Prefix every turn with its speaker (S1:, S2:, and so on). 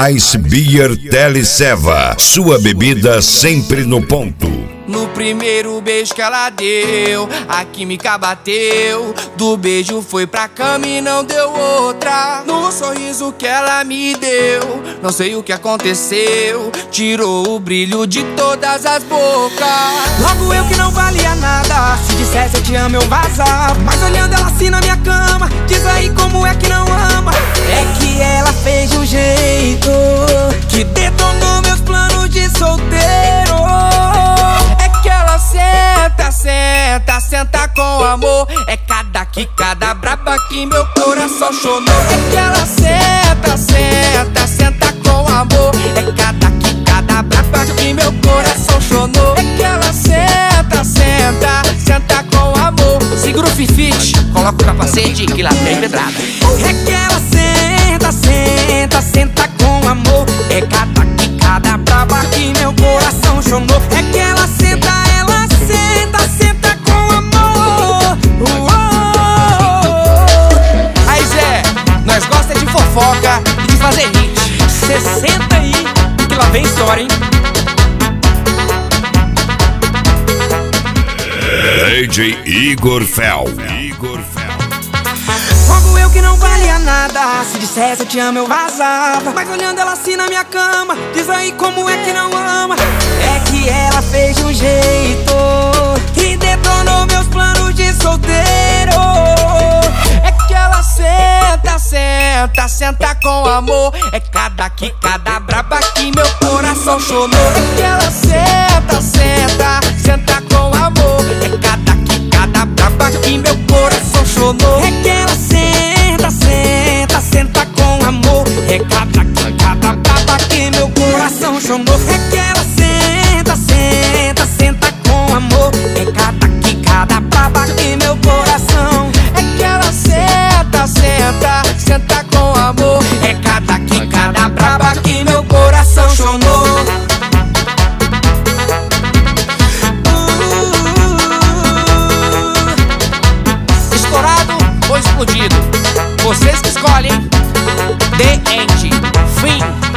S1: Ice Beer Teleceva, sua bebida sempre no ponto.
S2: No primeiro beijo que ela deu, a química bateu. Do beijo foi pra cama e não deu outra. No sorriso que ela me deu, não sei o que aconteceu, tirou o brilho de todas as bocas. Logo eu que não valia nada, se dissesse eu te amo eu vazava. Mas olhando ela assim na minha cama, diz aí como é que não ama. É que ela fez de um jeito que detonou meus planos de solteiro. Senta com amor. É cada quicada braba que meu coração chonou. É que ela senta com amor. É cada quicada braba que meu coração chonou. É que ela senta com amor. Segura o fifite, coloca o capacete que lá tem pedrada. É que ela senta com amor. É cada quicada braba que meu coração chonou. É que ela senta com amor. Aí Zé, nós gosta de fofoca e de fazer hit. Cê senta aí que lá vem história, hein?
S1: DJ Igor Fel.
S2: Logo eu que não valia nada, se dissesse eu te amo eu vazava. Mas olhando ela assim na minha cama, diz aí como é que não ama. É que ela fez de um jeito e detonou meus planos de solteiro. É que ela senta com amor. É cada quicada braba que meu coração chonou. É que ela senta com amor. É cada quicada braba que meu coração chonou. É que ela senta com amor. É cada quicada braba que meu coração chonou. É que ela senta com amor. É cada quicada braba que meu coração. É que ela senta com amor. É cada quicada braba que meu coração chonou. Estourado ou explodido? Vocês que escolhem. The End. Fim.